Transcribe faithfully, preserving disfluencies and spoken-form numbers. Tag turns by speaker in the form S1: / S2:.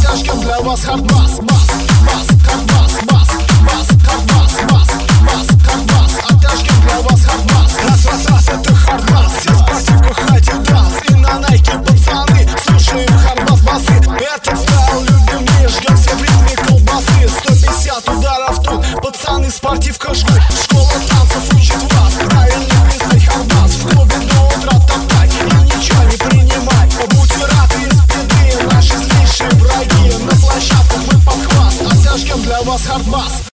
S1: Отожгем для вас хардбас, бас, бас, хардбас, бас, бас, хардбас, бас, бас, хардбас. Отожгем для вас хардбас. Раз, раз, раз, это хардбас. Все в спортивках адидас и на найке пацаны. Слушаем хардбас басы. Этот стайл любим, не ждем все в ритме колбасы. Сто пятьдесят ударов тут, пацаны в спортивках жгут.